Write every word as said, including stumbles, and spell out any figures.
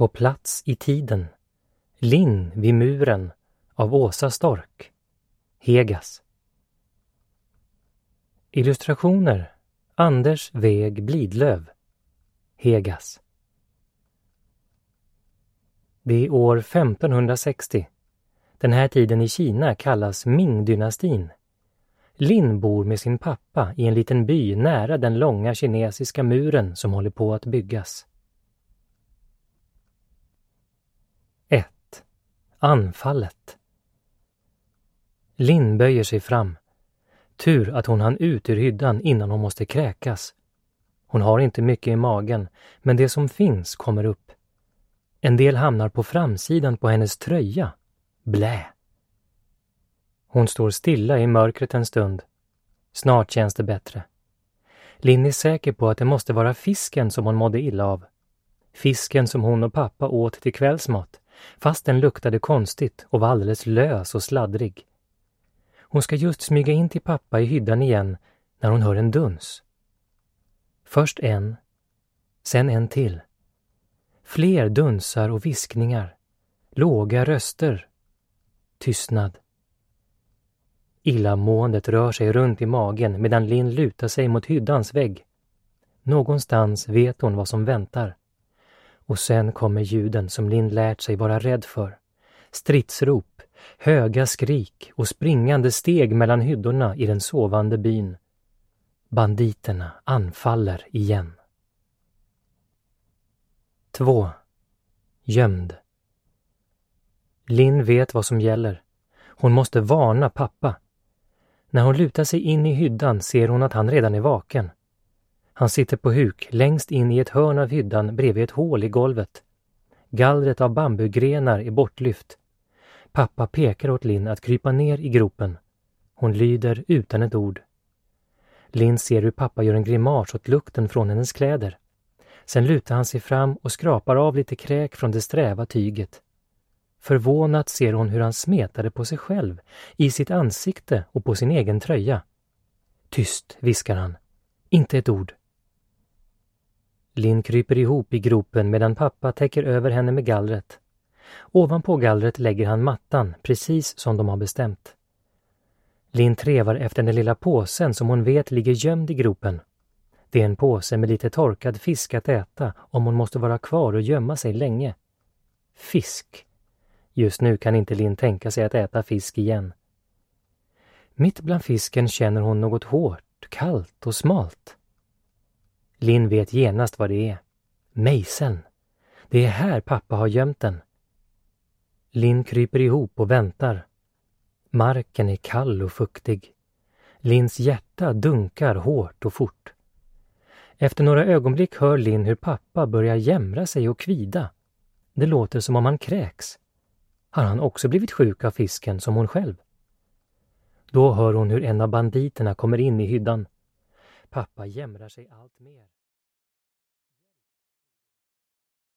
På plats i tiden. Linn vid muren av Åsa Stork. Hegas. Illustrationer Anders Weg Blidlöv. Hegas. Det är år femtonhundrasextio. Den här tiden i Kina kallas Ming-dynastin. Linn bor med sin pappa i en liten by nära den långa kinesiska muren som håller på att byggas. ett. Anfallet. Linn böjer sig fram. Tur att hon hann ut ur hyddan innan hon måste kräkas. Hon har inte mycket i magen, men det som finns kommer upp. En del hamnar på framsidan på hennes tröja. Blä. Hon står stilla i mörkret en stund. Snart känns det bättre. Linn är säker på att det måste vara fisken som hon mådde illa av. Fisken som hon och pappa åt till kvällsmat, fast den luktade konstigt och var alldeles lös och sladdrig. Hon ska just smyga in till pappa i hyddan igen när hon hör en duns. Först en, sen en till. Fler dunsar och viskningar. Låga röster. Tystnad. Illamåendet rör sig runt i magen medan Linn lutar sig mot hyddans vägg. Någonstans vet hon vad som väntar. Och sen kommer ljuden som Linn lärt sig vara rädd för. Stridsrop, höga skrik och springande steg mellan hyddorna i den sovande byn. Banditerna anfaller igen. två. Gömd. Linn vet vad som gäller. Hon måste varna pappa. När hon lutar sig in i hyddan ser hon att han redan är vaken. Han sitter på huk längst in i ett hörn av hyddan bredvid ett hål i golvet. Gallret av bambugrenar är bortlyft. Pappa pekar åt Linn att krypa ner i gropen. Hon lyder utan ett ord. Linn ser hur pappa gör en grimas åt lukten från hennes kläder. Sen lutar han sig fram och skrapar av lite kräk från det sträva tyget. Förvånat ser hon hur han smetade på sig själv, i sitt ansikte och på sin egen tröja. Tyst, viskar han. Inte ett ord. Linn kryper ihop i gropen medan pappa täcker över henne med gallret. Ovanpå gallret lägger han mattan, precis som de har bestämt. Linn trevar efter den lilla påsen som hon vet ligger gömd i gropen. Det är en påse med lite torkad fisk att äta om hon måste vara kvar och gömma sig länge. Fisk. Just nu kan inte Linn tänka sig att äta fisk igen. Mitt bland fisken känner hon något hårt, kallt och smalt. Linn vet genast vad det är. Mejseln. Det är här pappa har gömt den. Linn kryper ihop och väntar. Marken är kall och fuktig. Linns hjärta dunkar hårt och fort. Efter några ögonblick hör Linn hur pappa börjar jämra sig och kvida. Det låter som om han kräks. Har han också blivit sjuk av fisken som hon själv? Då hör hon hur en av banditerna kommer in i hyddan. Pappa jämrar sig allt mer.